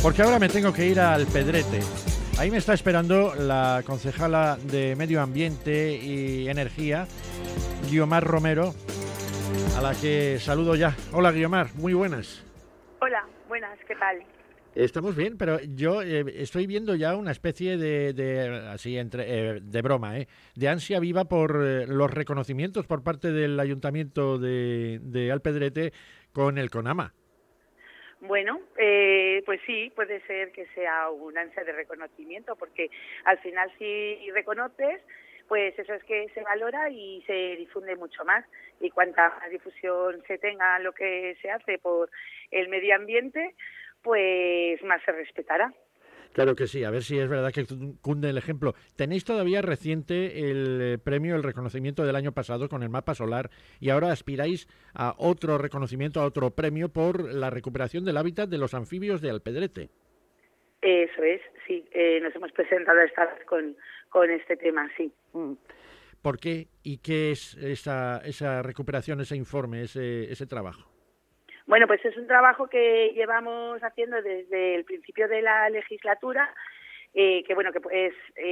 porque ahora me tengo que ir al Pedrete. Ahí me está esperando la concejala de Medio Ambiente y Energía, Guiomar Romero, a la que saludo ya. Hola, Guiomar, muy buenas. Hola, buenas, ¿qué tal? Estamos bien, pero yo estoy viendo ya una especie de broma, de ansia viva por los reconocimientos por parte del Ayuntamiento de Alpedrete con el CONAMA. Bueno, pues sí, puede ser que sea un ansia de reconocimiento, porque al final si reconoces, pues eso es que se valora y se difunde mucho más. Y cuanta más difusión se tenga lo que se hace por el medio ambiente, pues más se respetará. Claro que sí, a ver si es verdad que cunde el ejemplo. Tenéis todavía reciente el premio, el reconocimiento del año pasado con el mapa solar y ahora aspiráis a otro reconocimiento, a otro premio por la recuperación del hábitat de los anfibios de Alpedrete. Eso es, sí, nos hemos presentado esta vez con este tema, sí. ¿Por qué y qué es esa recuperación, ese informe, ese trabajo? Bueno, pues es un trabajo que llevamos haciendo desde el principio de la legislatura, que bueno, que es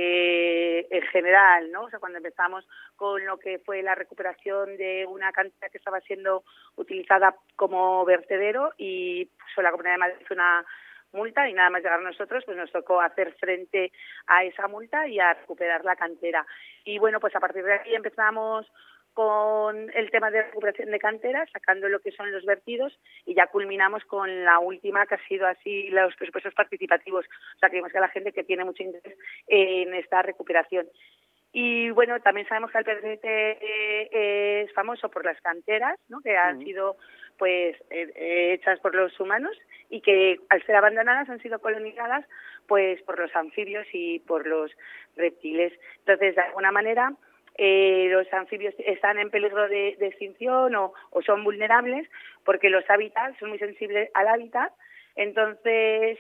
en general, ¿no? O sea, cuando empezamos con lo que fue la recuperación de una cantera que estaba siendo utilizada como vertedero y pues, la Comunidad de Madrid hizo una multa y nada más llegar nosotros, pues nos tocó hacer frente a esa multa y a recuperar la cantera. Y bueno, pues a partir de ahí empezamos con el tema de recuperación de canteras, sacando lo que son los vertidos y ya culminamos con la última que ha sido así los presupuestos participativos. O sea, creemos que la gente que tiene mucho interés en esta recuperación. Y bueno, también sabemos que Alpedrete es famoso por las canteras, ¿no? Que han sido pues hechas por los humanos y que al ser abandonadas han sido colonizadas pues por los anfibios y por los reptiles. Entonces, de alguna manera, los anfibios están en peligro de extinción o son vulnerables porque los hábitats son muy sensibles al hábitat. Entonces,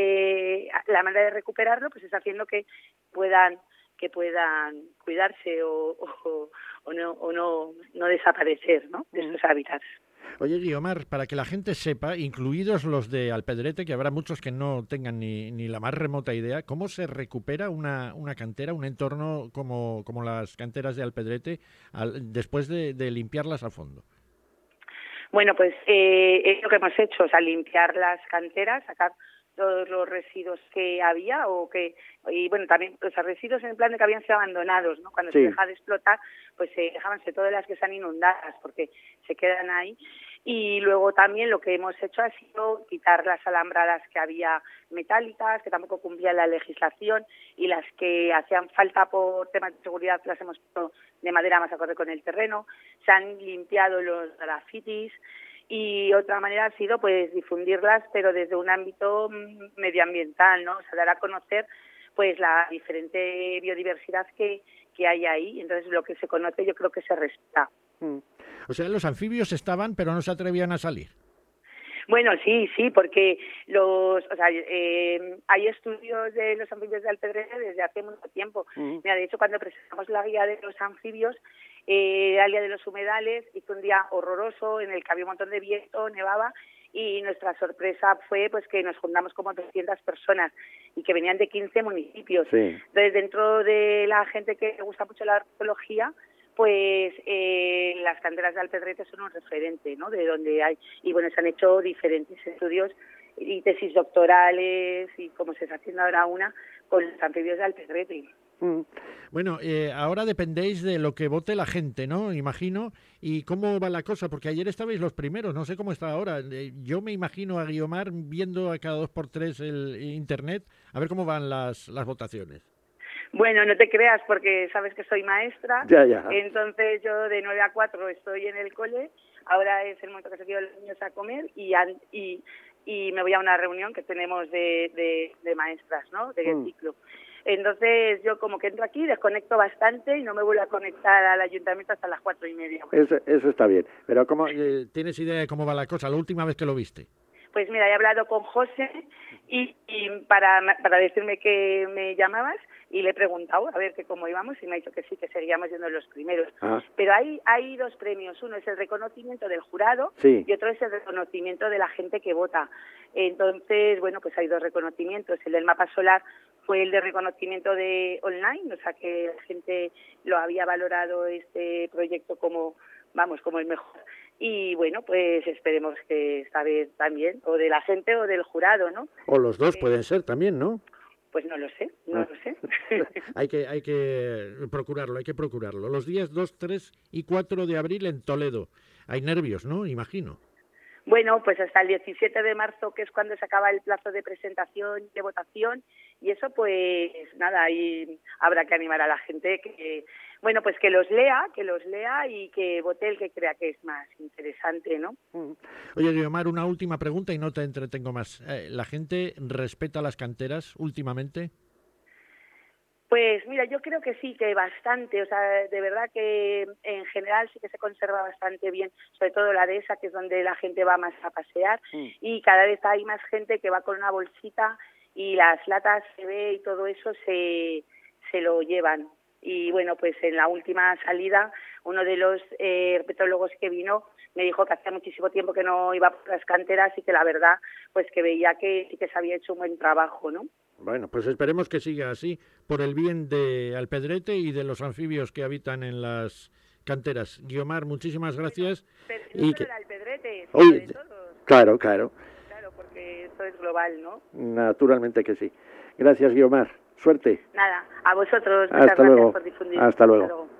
la manera de recuperarlo pues es haciendo que puedan cuidarse o no desaparecer, ¿no? De esos hábitats. Oye, Guiomar, para que la gente sepa, incluidos los de Alpedrete, que habrá muchos que no tengan ni la más remota idea, ¿cómo se recupera una cantera, un entorno como las canteras de Alpedrete, después de limpiarlas a fondo? Bueno, pues es lo que hemos hecho, o sea, limpiar las canteras, sacar todos los residuos que había y bueno, también los residuos en el plan de que habían sido abandonados, ¿no? Cuando se deja de explotar, pues se dejaban todas las que están inundadas porque se quedan ahí. Y luego también lo que hemos hecho ha sido quitar las alambradas que había metálicas, que tampoco cumplían la legislación, y las que hacían falta por temas de seguridad las hemos puesto de madera más acorde con el terreno. Se han limpiado los grafitis. Y otra manera ha sido pues difundirlas, pero desde un ámbito medioambiental, ¿no? O sea, dar a conocer pues la diferente biodiversidad que hay ahí. Entonces, lo que se conoce yo creo que se respeta. O sea, los anfibios estaban, pero no se atrevían a salir. Bueno, sí, porque hay estudios de los anfibios de Alpedrete desde hace mucho tiempo. Mira, de hecho, cuando presentamos la guía de los anfibios, la guía de los humedales, hizo un día horroroso en el que había un montón de viento, nevaba, y nuestra sorpresa fue pues que nos juntamos como 200 personas y que venían de 15 municipios. Sí. Entonces, dentro de la gente que le gusta mucho la arqueología, pues las canteras de Alpedrete son un referente, ¿no? De donde hay, y bueno, se han hecho diferentes estudios y tesis doctorales y como se está haciendo ahora una con los anfibios de Alpedrete. Bueno, ahora dependéis de lo que vote la gente, ¿no? Imagino. ¿Y cómo va la cosa? Porque ayer estabais los primeros, no sé cómo está ahora. Yo me imagino a Guiomar viendo a cada 2x3 el internet, a ver cómo van las votaciones. Bueno, no te creas porque sabes que soy maestra, ya. Entonces yo de 9 a 4 estoy en el cole, ahora es el momento que se quedan los niños a comer y me voy a una reunión que tenemos de maestras, ¿no? De ciclo. Entonces yo como que entro aquí, desconecto bastante y no me vuelvo a conectar al ayuntamiento hasta las 4:30. Eso está bien, pero ¿cómo tienes idea de cómo va la cosa? La última vez que lo viste. Pues mira, he hablado con José y para decirme que me llamabas y le he preguntado a ver que cómo íbamos y me ha dicho que sí, que seguíamos siendo los primeros. Ah. Pero hay 2 premios, uno es el reconocimiento del jurado Sí. y otro es el reconocimiento de la gente que vota. Entonces, bueno, pues hay 2 reconocimientos. El del mapa solar fue el de reconocimiento de online, o sea que la gente lo había valorado este proyecto como el mejor. Y bueno, pues esperemos que esta vez también, o de la gente o del jurado, ¿no? O los dos pueden ser también, ¿no? Pues no lo sé. hay que procurarlo. Los días 2, 3 y 4 de abril en Toledo. Hay nervios, ¿no? Imagino. Bueno, pues hasta el 17 de marzo, que es cuando se acaba el plazo de presentación, de votación, y eso pues nada, ahí habrá que animar a la gente que, bueno, pues que los lea y que vote el que crea que es más interesante, ¿no? Oye, Guiomar, una última pregunta y no te entretengo más. ¿La gente respeta las canteras últimamente? Pues mira, yo creo que sí, que bastante, o sea, de verdad que en general sí que se conserva bastante bien, sobre todo la dehesa, que es donde la gente va más a pasear, y cada vez hay más gente que va con una bolsita y las latas se ve y todo eso se lo llevan. Y bueno, pues en la última salida, uno de los herpetólogos que vino me dijo que hacía muchísimo tiempo que no iba por las canteras y que la verdad, pues que veía que sí que se había hecho un buen trabajo, ¿no? Bueno, pues esperemos que siga así, por el bien de Alpedrete y de los anfibios que habitan en las canteras. Guiomar, muchísimas gracias. Pero no solo de Alpedrete, sino Oye, de todos. Claro, Claro, porque esto es global, ¿no? naturalmente que sí. Gracias, Guiomar. Suerte. Nada, a vosotros. Hasta Muchas gracias luego. por difundir. Hasta luego.